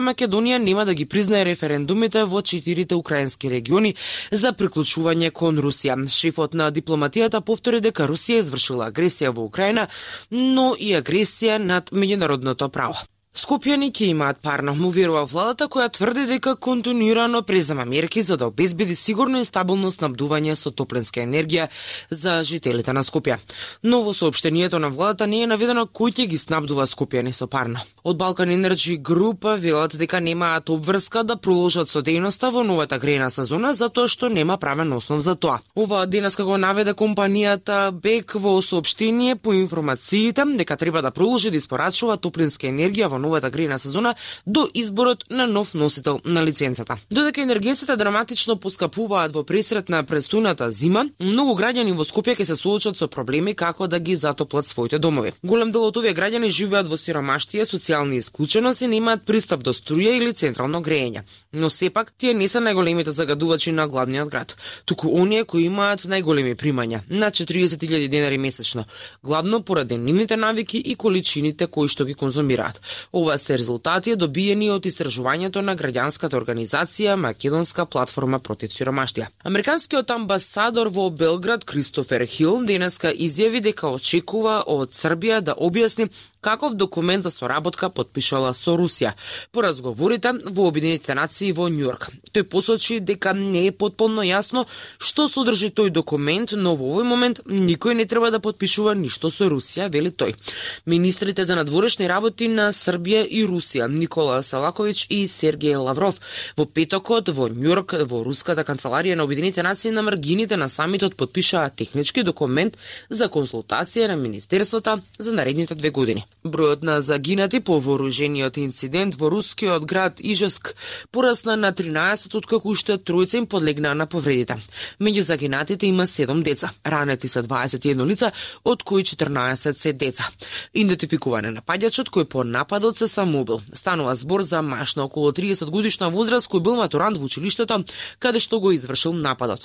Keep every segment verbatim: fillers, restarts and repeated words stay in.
Македонија нема да ги признае референдумите во четирите украински региони за приклучување кон Русија. Шефот на дипломатијата повтори дека Русија извршила агресија во Украина, но и агресија над меѓународното право. Скопјани ќе имаат парно, му верува владата, која тврди дека континуирано презема мерки за да обезбеди сигурно и стабилно снабдување со топлинска енергија за жителите на Скопје. Но во соопштението на владата не е наведено кој ќе ги снабдува скопјани со парно. Од Балкан Енерджи Груп велат дека немаат обврска да продолжат со дејноста во новата грејна сезона затоа што нема правен основ за тоа. Ова денеска го наведе компанијата БЕК во соопштение по информациите дека треба да продолжи да испорачува топлинска енергија во новата грејна сезона до изборот на нов носител на лиценцата. Додека енергетиците драматично поскапуваат во пресрет на престојната зима, многу граѓани во Скопје ќе се соочат со проблеми како да ги затоплат своите домови. Голем дел од овие граѓани живеат во сиромаштија, социјална исклученост и немаат пристап до струја или централно грејење. Но сепак тие не се најголемите загадувачи на главниот град, туку оние кои имаат најголеми примања, над четириесет илјади денари месечно, главно поради нивните навики и количините кои што ги конзумираат. Ова се резултати добиени од истражувањето на граѓанската организација Македонска платформа против сиромаштија. Американскиот амбасадор во Белград Кристофер Хил денеска изјави дека очекува од Србија да објасни каков документ за соработка потпишала со Русија по разговорите во Обединетите нации во Њујорк. Тој посочи дека не е потполно јасно што содржи тој документ, но во овој момент никој не треба да потпишува ништо со Русија, вели тој. Министрите за надворешни работи на Србија и Русија, Никола Селаковиќ и Сергеј Лавров, во петокот во Њујорк во Руската канцеларија на Обединетите нации на маргините на самитот потпишаа технички документ за консултација на министерствата за наредните две години. Бројот на загинати по вооружениот инцидент во рускиот град Ижевск порасна на тринаесет, откако уште тројца им подлегнаа на повредите. Меѓу загинатите има седум деца. Ранети се дваесет и едно лица, од кои четрнаесет се деца. Идентификуван е нападачот кој по нападот се самоубил. Станува збор за маж на околу триесет годишна возраст кој бил матурант во училиштето каде што го извршил нападот.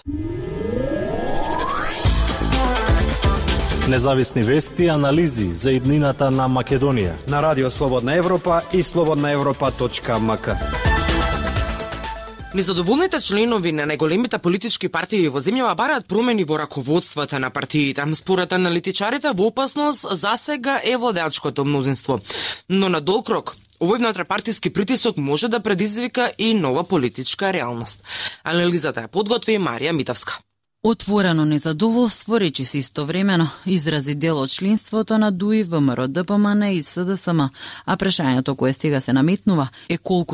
Независни вести и анализи за иднината на Македонија на Радио Слободна Европа и слободна европа точка ем ка. Незадоволните членови на најголемите политички партии во земјава бараат промени во раководствата на партиите. Според аналитичарите, во опасност засега е владеачкото мнозинство. Но на долг рок, овој внутрипартиски притисок може да предизвика и нова политичка реалност. Анализата ја подготви Марија Митовска. Отворено незадоволство, речиси истовремено, изрази дел од членството на ДУИ, ВМРО, ДПМН и СДСМ, а прашањето кое сега се наметнува е колку